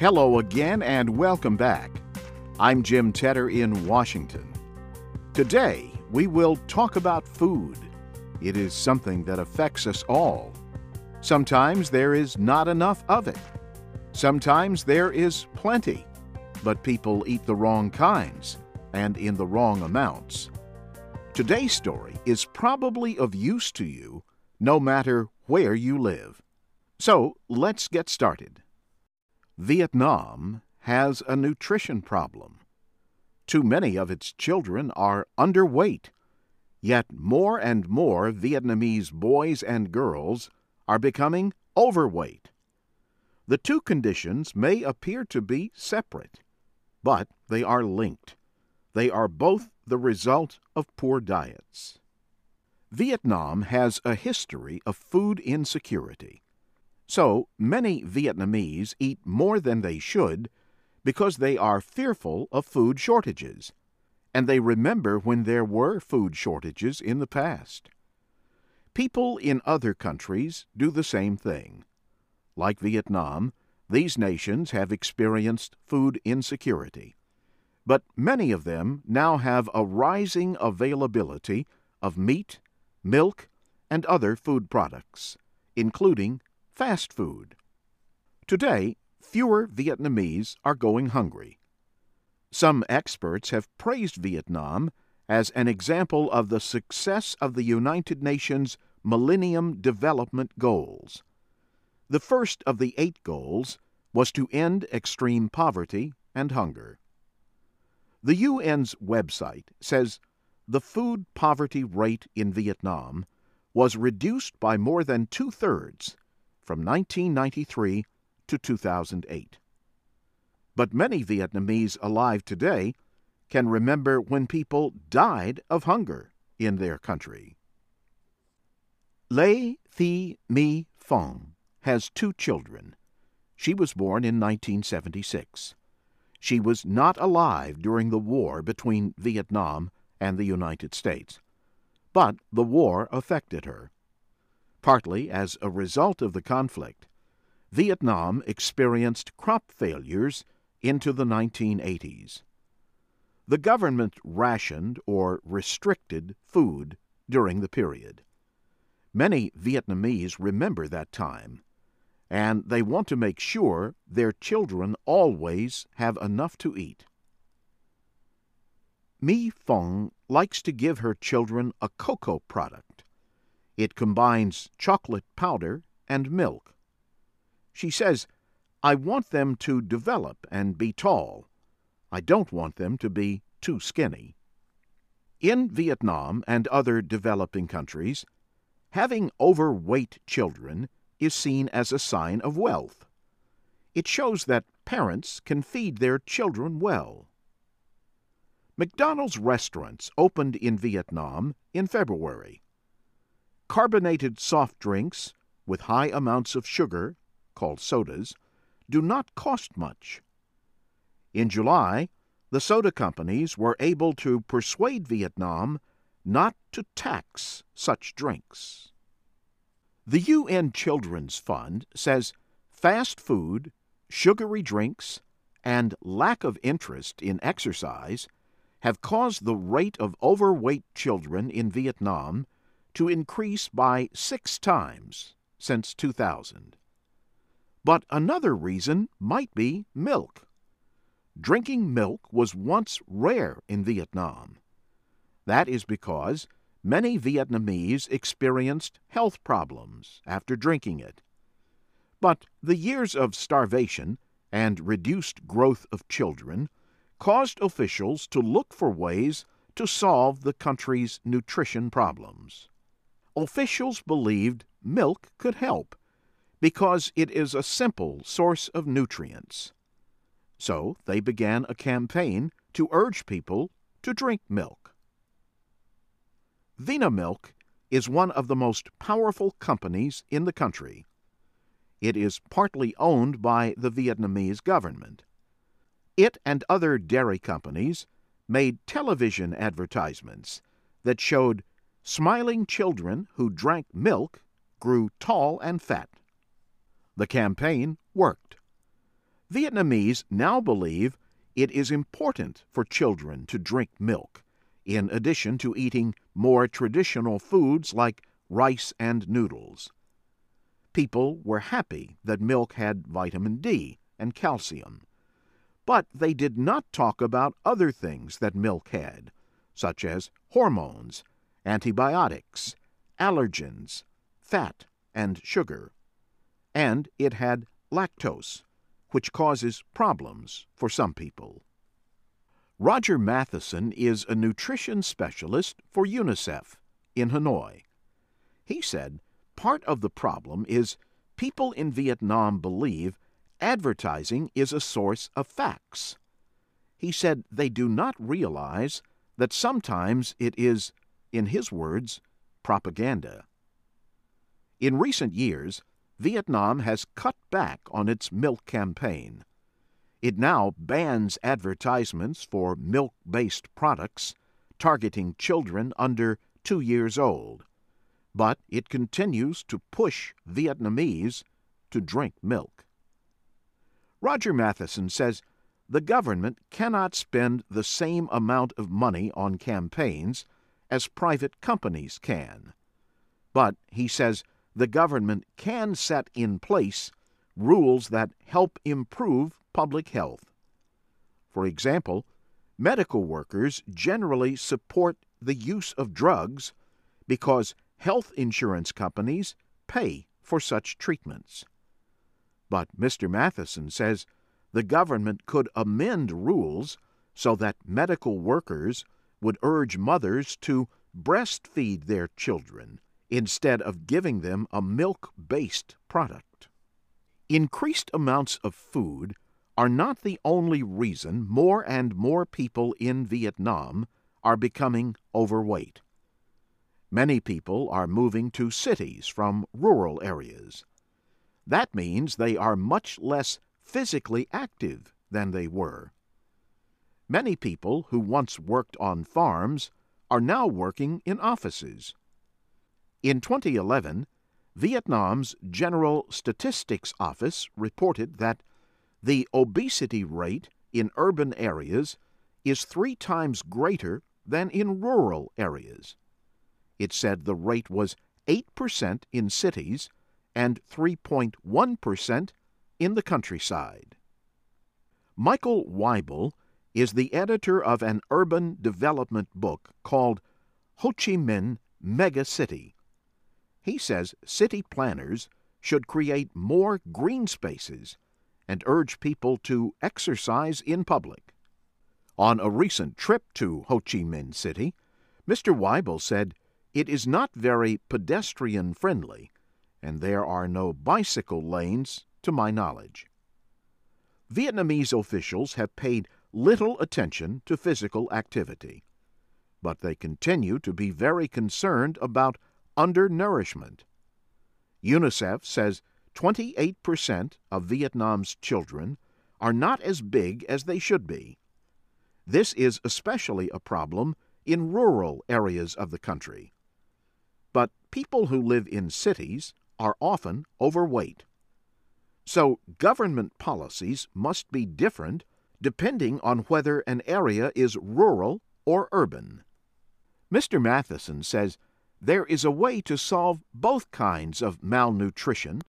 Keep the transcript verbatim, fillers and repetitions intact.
Hello again and welcome back. I'm Jim Tedder in Washington. Today, we will talk about food. It is something that affects us all. Sometimes there is not enough of it. Sometimes there is plenty, but people eat the wrong kinds and in the wrong amounts. Today's story is probably of use to you no matter where you live. So let's get started. Vietnam has a nutrition problem. Too many of its children are underweight, yet more and more Vietnamese boys and girls are becoming overweight. The two conditions may appear to be separate, but they are linked. They are both the result of poor diets. Vietnam has a history of food insecurity. So many Vietnamese eat more than they should because they are fearful of food shortages, and they remember when there were food shortages in the past. People in other countries do the same thing. Like Vietnam, these nations have experienced food insecurity, but many of them now have a rising availability of meat, milk, and other food products, including fast food. Today, fewer Vietnamese are going hungry. Some experts have praised Vietnam as an example of the success of the United Nations Millennium Development Goals. The first of the eight goals was to end extreme poverty and hunger. The U N's website says the food poverty rate in Vietnam was reduced by more than two-thirds from nineteen ninety-three to two thousand eight. But many Vietnamese alive today can remember when people died of hunger in their country. Le Thi My Phong has two children. She was born in nineteen seventy-six. She was not alive during the war between Vietnam and the United States, but the war affected her. Partly as a result of the conflict, Vietnam experienced crop failures into the nineteen eighties. The government rationed or restricted food during the period. Many Vietnamese remember that time, and they want to make sure their children always have enough to eat. My Phong likes to give her children a cocoa product. It combines chocolate powder and milk. She says, "I want them to develop and be tall. I don't want them to be too skinny." In Vietnam and other developing countries, having overweight children is seen as a sign of wealth. It shows that parents can feed their children well. McDonald's restaurants opened in Vietnam in February. Carbonated soft drinks with high amounts of sugar, called sodas, do not cost much. In July, the soda companies were able to persuade Vietnam not to tax such drinks. The U N Children's Fund says fast food, sugary drinks, and lack of interest in exercise have caused the rate of overweight children in Vietnam to increase by six times since two thousand. But another reason might be milk. Drinking milk was once rare in Vietnam. That is because many Vietnamese experienced health problems after drinking it. But the years of starvation and reduced growth of children caused officials to look for ways to solve the country's nutrition problems. Officials believed milk could help because it is a simple source of nutrients. So they began a campaign to urge people to drink milk. Vinamilk is one of the most powerful companies in the country. It is partly owned by the Vietnamese government. It and other dairy companies made television advertisements that showed smiling children who drank milk grew tall and fat. The campaign worked. Vietnamese now believe it is important for children to drink milk, in addition to eating more traditional foods like rice and noodles. People were happy that milk had vitamin D and calcium, but they did not talk about other things that milk had, such as hormones, antibiotics, allergens, fat, and sugar. And it had lactose, which causes problems for some people. Roger Matheson is a nutrition specialist for UNICEF in Hanoi. He said part of the problem is people in Vietnam believe advertising is a source of facts. He said they do not realize that sometimes it is, in his words, propaganda. In recent years, Vietnam has cut back on its milk campaign. It now bans advertisements for milk-based products targeting children under two years old, but it continues to push Vietnamese to drink milk. Roger Matheson says the government cannot spend the same amount of money on campaigns as private companies can. But, he says, the government can set in place rules that help improve public health. For example, medical workers generally support the use of drugs because health insurance companies pay for such treatments. But Mister Matheson says the government could amend rules so that medical workers would urge mothers to breastfeed their children instead of giving them a milk-based product. Increased amounts of food are not the only reason more and more people in Vietnam are becoming overweight. Many people are moving to cities from rural areas. That means they are much less physically active than they were. Many people who once worked on farms are now working in offices. In twenty eleven, Vietnam's General Statistics Office reported that the obesity rate in urban areas is three times greater than in rural areas. It said the rate was eight percent in cities and three point one percent in the countryside. Michael Weibel is the editor of an urban development book called Ho Chi Minh Mega City. He says city planners should create more green spaces and urge people to exercise in public. On a recent trip to Ho Chi Minh City, Mister Weibel said it is not very pedestrian-friendly, and there are no bicycle lanes to my knowledge. Vietnamese officials have paid little attention to physical activity, but they continue to be very concerned about undernourishment. UNICEF says twenty-eight percent of Vietnam's children are not as big as they should be. This is especially a problem in rural areas of the country. But people who live in cities are often overweight. So government policies must be different depending on whether an area is rural or urban. Mister Matheson says there is a way to solve both kinds of malnutrition